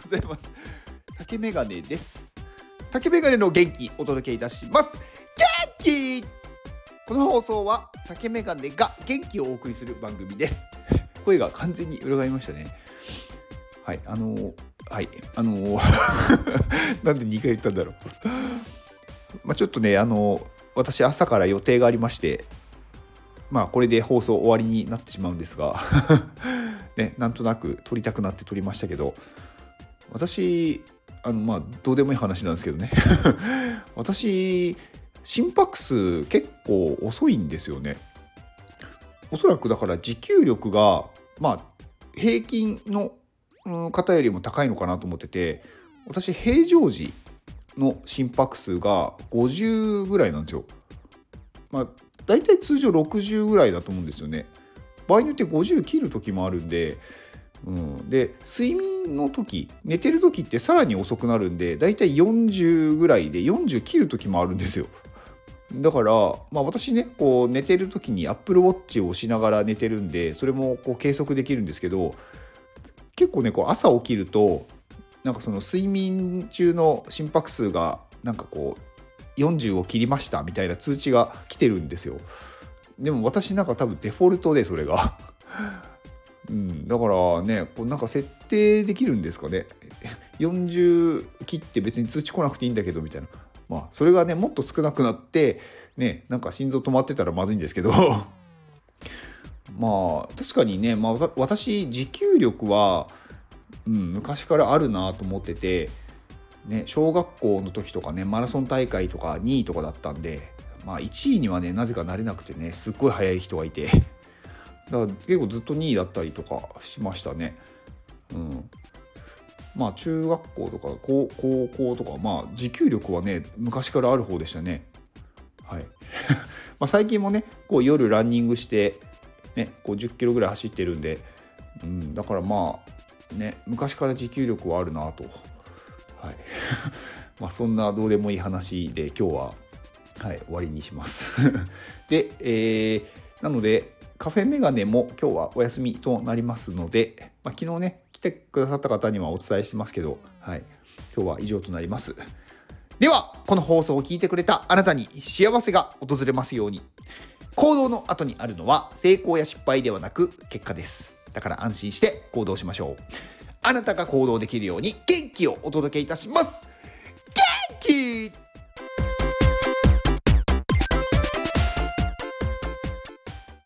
ございます。竹メガネです。竹メガネの元気お届けいたします。元気。この放送は竹メガネが元気をお送りする番組です。声が完全に裏返りましたね。はい、なんで2回言ったんだろう。ちょっとね、私朝から予定がありまして、これで放送終わりになってしまうんですが、ね、なんとなく撮りたくなって撮りましたけど、私、どうでもいい話なんですけどね。私、心拍数結構遅いんですよね。おそらくだから持久力が、平均の方よりも高いのかなと思ってて、私平常時の心拍数が50ぐらいなんですよ。だいたい通常60ぐらいだと思うんですよね。場合によって50切る時もあるんで、で睡眠の時、寝てる時ってさらに遅くなるんで、だいたい40ぐらいで40切る時もあるんですよ。だから、私ね、こう寝てる時に Apple Watch をしながら寝てるんで、それもこう計測できるんですけど、結構ね、こう朝起きるとなんかその睡眠中の心拍数がなんかこう40を切りましたみたいな通知が来てるんですよ。でも私なんか多分デフォルトでそれがだからね、こうなんか設定できるんですかね。40切って別に通知来なくていいんだけどみたいな。それがねもっと少なくなってね、なんか心臓止まってたらまずいんですけど確かにね、私持久力は、昔からあるなと思ってて、ね、小学校の時とかね、マラソン大会とか2位とかだったんで、1位にはねなぜかなれなくてね、すっごい速い人がいて、だから結構ずっと2位だったりとかしましたね。中学校とか高校とか、持久力はね昔からある方でしたね。はい最近もねこう夜ランニングしてね、こう10キロぐらい走ってるんで、だから昔から持久力はあるなと。はいそんなどうでもいい話で今日は、終わりにしますで、なのでカフェメガネも今日はお休みとなりますので、昨日ね来てくださった方にはお伝えしてますけど、今日は以上となります。ではこの放送を聞いてくれたあなたに幸せが訪れますように。行動の後にあるのは成功や失敗ではなく結果です。だから安心して行動しましょう。あなたが行動できるように元気をお届けいたします。元気。